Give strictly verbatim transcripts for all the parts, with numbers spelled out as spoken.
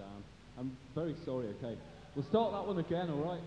down. I'm very sorry, okay. We'll start that one again, alright?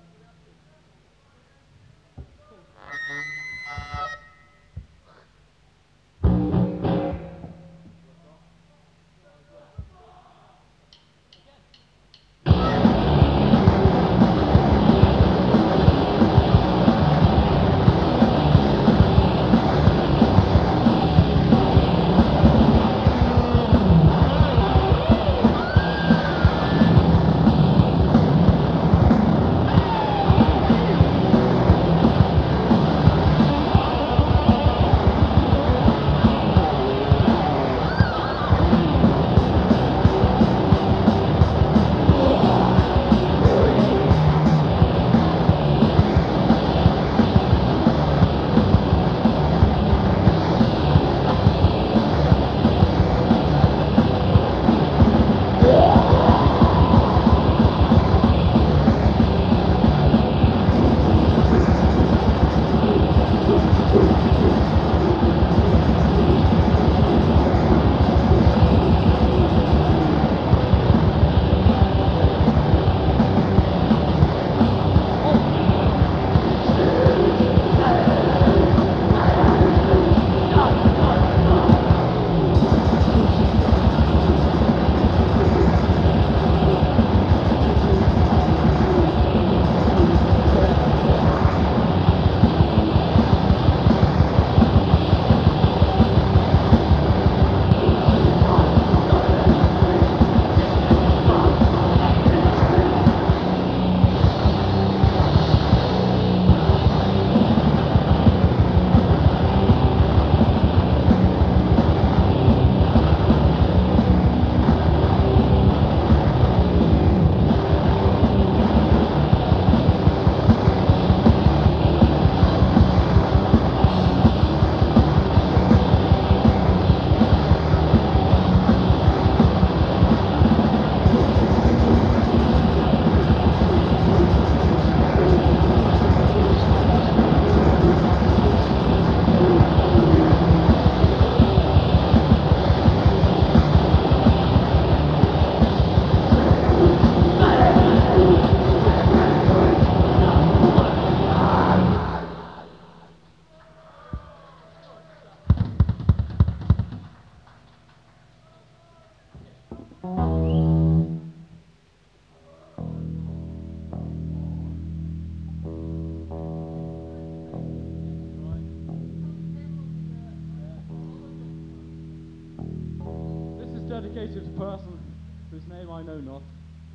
Dedicated to a person whose name I know not.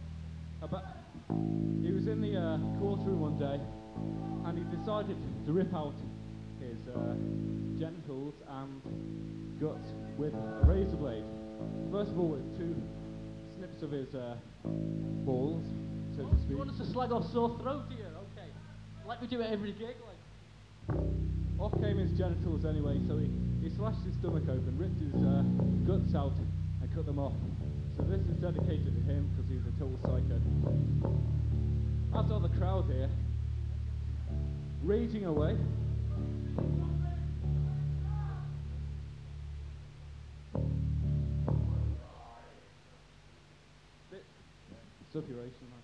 About, he was in the uh, courtroom one day and he decided to rip out his uh, genitals and guts with a razor blade. First of all, with two snips of his uh, balls, so to speak. You want us to slag off sore throat here? Okay. Like we do at every gig, like. Off came his genitals anyway, so he, he slashed his stomach open, ripped his uh, guts out and cut them off. So this is dedicated to him because he's a total psycho. As are the crowd here, raging away. Bit suppuration.